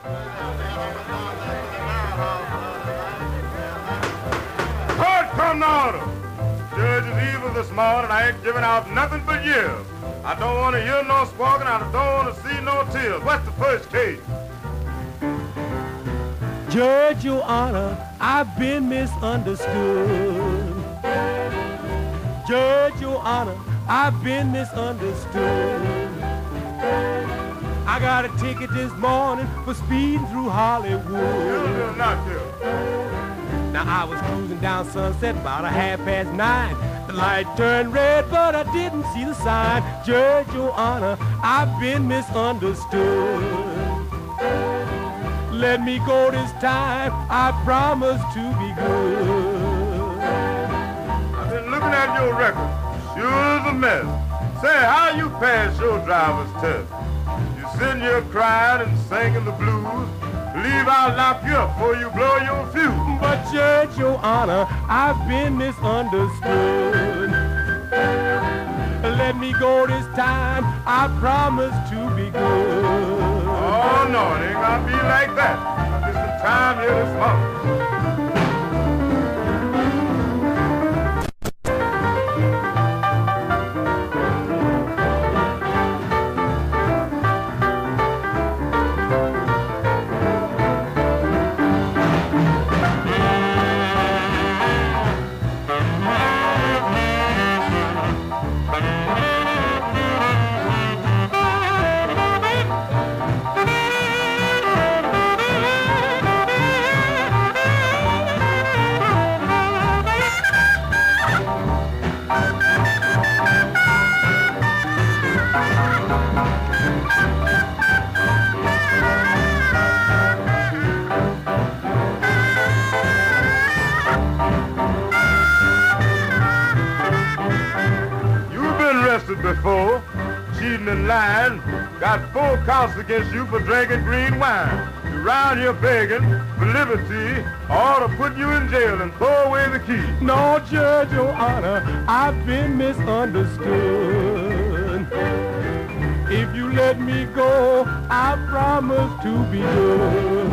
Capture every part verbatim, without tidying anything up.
Court, come to order. Judge is evil this morning. I ain't giving out nothing but years. I don't want to hear no squawking. I don't want to see no tears. What's the first case? Judge, Your Honor, I've been misunderstood. Judge, Your Honor, I've been misunderstood. I got a ticket this morning for speeding through Hollywood. You not here. Now I was cruising down Sunset about a half past nine. The light turned red, but I didn't see the sign. Judge, Your Honor, I've been misunderstood. Let me go this time, I promise to be good. I've been looking at your record. Sure is a mess. Say, how you pass your driver's test? You sitting here crying and singing the blues. Believe I'll lock you up before you blow your fuse. But Judge, Your Honor, I've been misunderstood. Let me go this time, I promise to be good. Oh, no, it ain't gonna be like that. I'll get some time here this month. Before, cheating and lying, got four counts against you for drinking green wine. You're around here begging for liberty, or to put you in jail and throw away the key. No, Judge, Your Honor, I've been misunderstood. If you let me go, I promise to be good.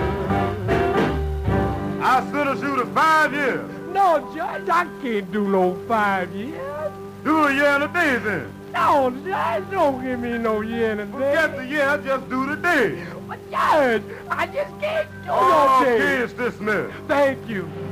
I sentence you to five years. No, Judge, I can't do no five years. Do a year and a day then. No, Judge, don't give me no year and a day. Forget the year, just do the day. But Judge, I just can't do Oh, no day. case dismissed. Thank you.